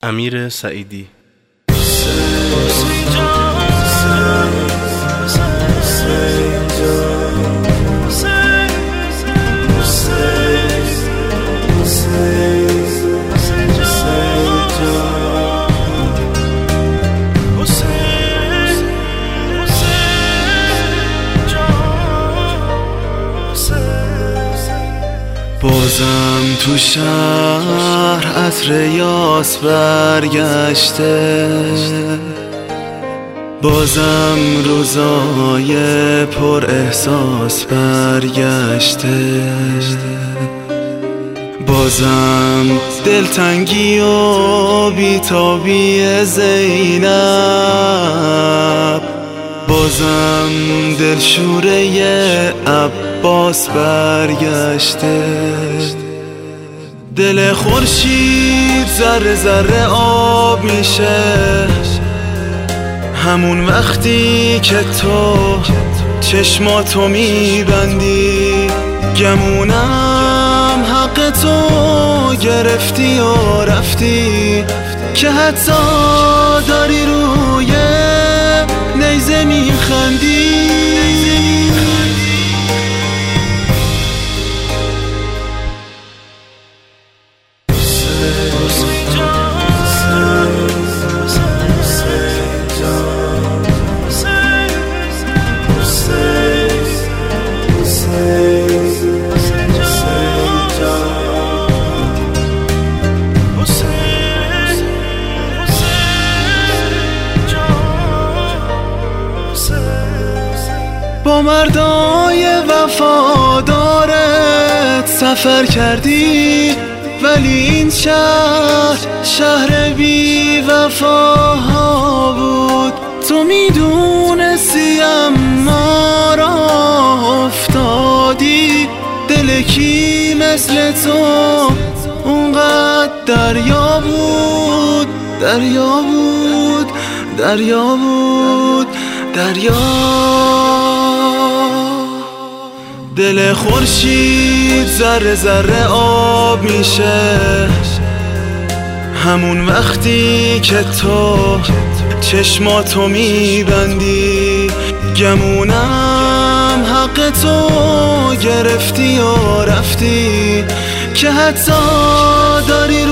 امیر سعیدی. بازم تو شهر عطر یاس برگشته، بازم روزای پر احساس برگشته، بازم دلتنگی و بیتابی زینب، بازم دلشوره عباس برگشته. دل خورشید ذره ذره آب میشه، همون وقتی که تو چشماتو میبندی. گمونم حق تو گرفتی و رفتی، که حتی داری روی نیزه میخندی. با مردای وفادارت سفر کردی، ولی این شهر بی وفاها بود. تو میدونستی اما راه افتادی. دل کی مثل تو اونقدر دریا بود، دریا بود، دریا بود، دریا. دل خورشید ذره ذره آب میشه، همون وقتی که تو چشماتو میبندی. گمونم حق تو گرفتی و رفتی، که حتی داری